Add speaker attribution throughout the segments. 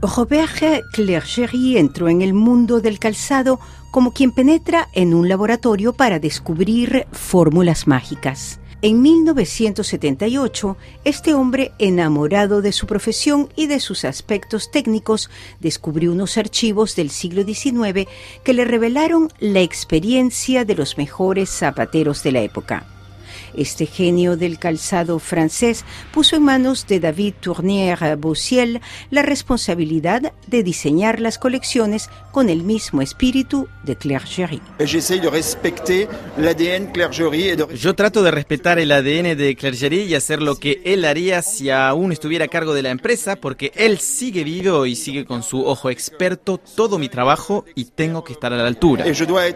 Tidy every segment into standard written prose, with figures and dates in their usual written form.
Speaker 1: Robert Clergerie entró en el mundo del calzado como quien penetra en un laboratorio para descubrir fórmulas mágicas. En 1978, este hombre, enamorado de su profesión y de sus aspectos técnicos, descubrió unos archivos del siglo XIX que le revelaron la experiencia de los mejores zapateros de la época. Este genio del calzado francés puso en manos de David Tournière-Boussiel la responsabilidad de diseñar las colecciones con el mismo espíritu de Clergerie.
Speaker 2: Yo trato de respetar el ADN de Clergerie y hacer lo que él haría si aún estuviera a cargo de la empresa, porque él sigue vivo y sigue con su ojo experto todo mi trabajo y tengo que estar a la altura.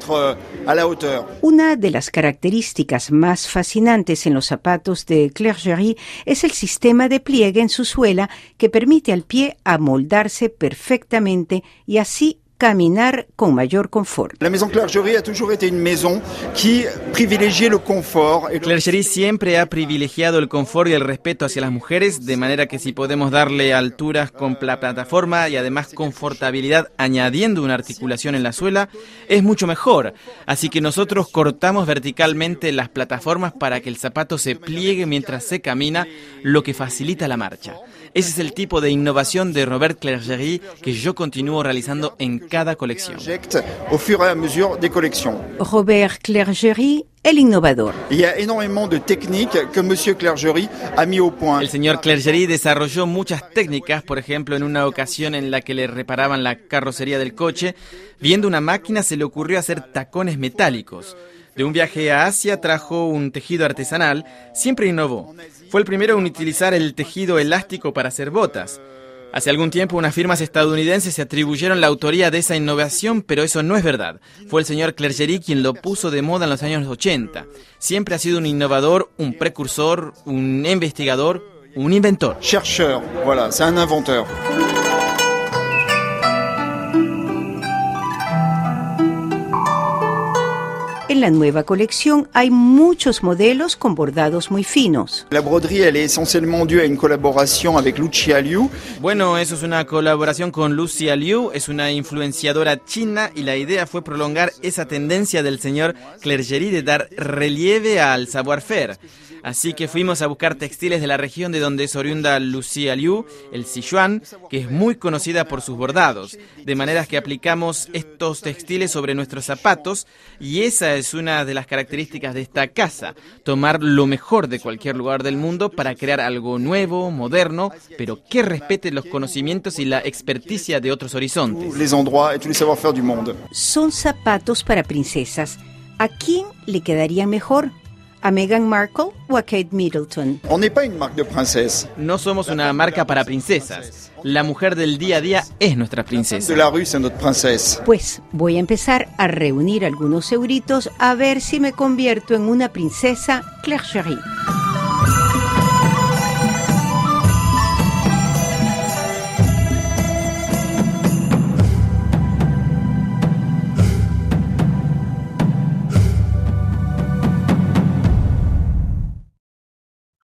Speaker 1: Una de las características más fascinantes en los zapatos de Clergerie es el sistema de pliegue en su suela que permite al pie amoldarse perfectamente y así caminar con mayor confort.
Speaker 3: La Maison Clergerie a toujours été une maison qui privilégiait le confort.
Speaker 2: Clergerie siempre ha privilegiado el confort y el respeto hacia las mujeres, de manera que si podemos darle alturas con la plataforma y además confortabilidad añadiendo una articulación en la suela, es mucho mejor. Así que nosotros cortamos verticalmente las plataformas para que el zapato se pliegue mientras se camina, lo que facilita la marcha. Ese es el tipo de innovación de Robert Clergerie que yo continúo realizando en cada colección.
Speaker 1: Robert Clergerie, el innovador.
Speaker 2: El señor Clergerie desarrolló muchas técnicas, por ejemplo, en una ocasión en la que le reparaban la carrocería del coche, viendo una máquina se le ocurrió hacer tacones metálicos. De un viaje a Asia trajo un tejido artesanal, siempre innovó. Fue el primero en utilizar el tejido elástico para hacer botas. Hace algún tiempo unas firmas estadounidenses se atribuyeron la autoría de esa innovación, pero eso no es verdad. Fue el señor Clergerie quien lo puso de moda en los años 80. Siempre ha sido un innovador, un precursor, un investigador, un inventor.
Speaker 3: Chercheur, voilà, c'est un inventeur.
Speaker 1: En la nueva colección hay muchos modelos con bordados muy finos.
Speaker 3: La broderie, elle est essentiellement due à une collaboration avec Lucia Liu.
Speaker 2: Bueno, eso es una colaboración con Lucia Liu, es una influenciadora china y la idea fue prolongar esa tendencia del señor Clergerie de dar relieve al savoir-faire. Así que fuimos a buscar textiles de la región de donde es oriunda Lucia Liu, el Sichuan, que es muy conocida por sus bordados. De manera que aplicamos estos textiles sobre nuestros zapatos y esa es una de las características de esta casa, tomar lo mejor de cualquier lugar del mundo para crear algo nuevo, moderno, pero que respete los conocimientos y la experticia de otros horizontes.
Speaker 3: Les endroits et tous les savoir-faire du monde.
Speaker 1: Son zapatos para princesas. ¿A quién le quedaría mejor? ¿A Meghan Markle o a Kate Middleton?
Speaker 3: On n'est pas une marque de princesse.
Speaker 2: No somos una marca para princesas. La mujer del día a día es nuestra princesa.
Speaker 3: De la rue, c'est notre princesse.
Speaker 1: Pues voy a empezar a reunir algunos euritos a ver si me convierto en una princesa Clergerie.